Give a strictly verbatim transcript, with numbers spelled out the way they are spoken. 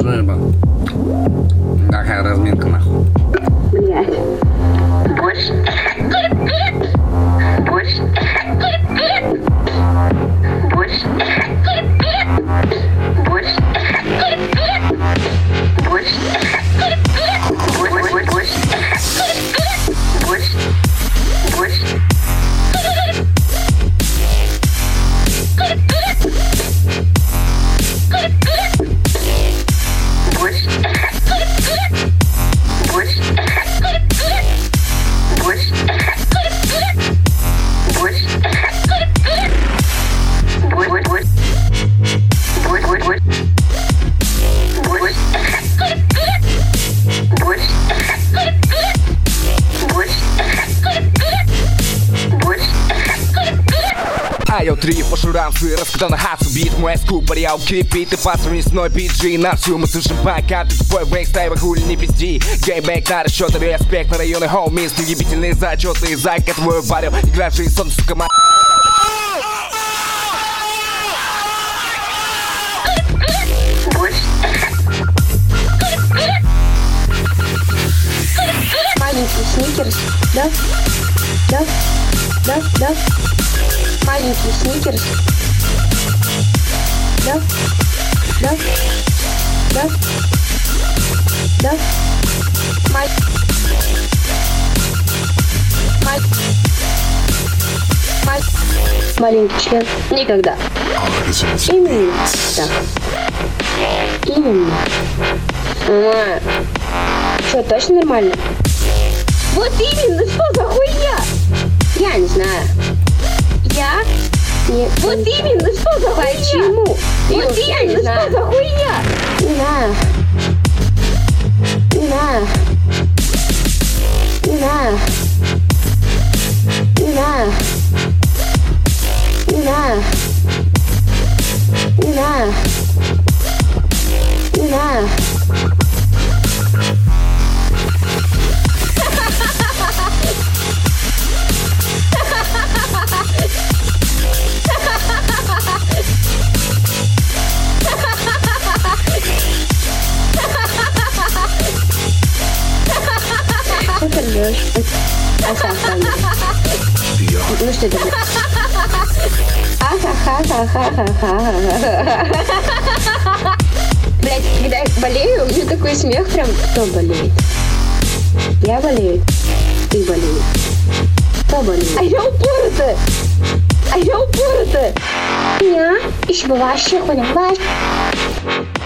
жиба. Такая разминка, нахуй. Блять. Борщ. Борщ. Борщ. Борщ. Борщ. Борщ. Борщ. Борщ. А я три по шуранцу, раскатан хату, бит мой скуп, парьяу кипит, и пасу весной биджи, на всю мы слышим пока ты твой бэк, стайва хули не пизди, гейбэк на расчеты, респект на районы хоумист, ебительные зачеты, зайка твою барил, игра же и сон, сука, ма... Маленький сникерс, да? Да? Да? Да? Маленький сникерс. Да? Да? Да? Да? Мать. Мать. Мать. Маленький член. Никогда. Именно так. Именно. А, что, точно нормально? Вот именно, что за хуйня? Я не знаю. Я? Не, вот не... именно, что за хуйня? Почему? Вот Юж, именно, что за хуйня? Не знаю. Не знаю. Не знаю. Не знаю. Не знаю. Не знаю. Не знаю. Что ты ржешь? Аса-ха. Ну что это? Ха-ха-ха-ха-ха-ха-ха. Блять, когда я болею, у меня такой смех прям. Кто болеет? Я болею. Ты болеешь. Кто болеет? А я упоротая. А я упоротая. Я еще вообще хуйня.